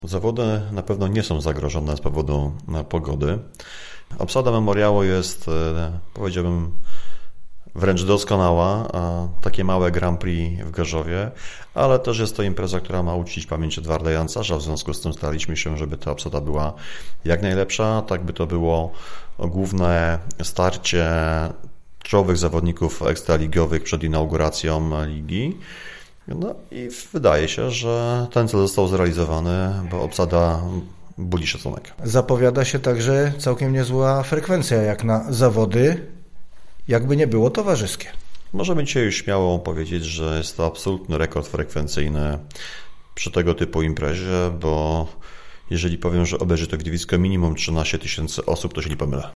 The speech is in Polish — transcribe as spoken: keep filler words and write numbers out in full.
Zawody na pewno nie są zagrożone z powodu pogody. Obsada memoriału jest, powiedziałbym, wręcz doskonała. Takie małe Grand Prix w Gorzowie, ale też jest to impreza, która ma uczcić pamięć Edwarda Jancarza. W związku z tym staraliśmy się, żeby ta obsada była jak najlepsza. Tak by to było główne starcie czołowych zawodników ekstraligowych przed inauguracją ligi. No i wydaje się, że ten cel został zrealizowany, bo obsada budzi szacunek. Zapowiada się także całkiem niezła frekwencja jak na zawody, jakby nie było towarzyskie. Możemy dzisiaj już śmiało powiedzieć, że jest to absolutny rekord frekwencyjny przy tego typu imprezie, bo jeżeli powiem, że obejrzy to widowisko minimum trzynaście tysięcy osób, to się nie pomylę.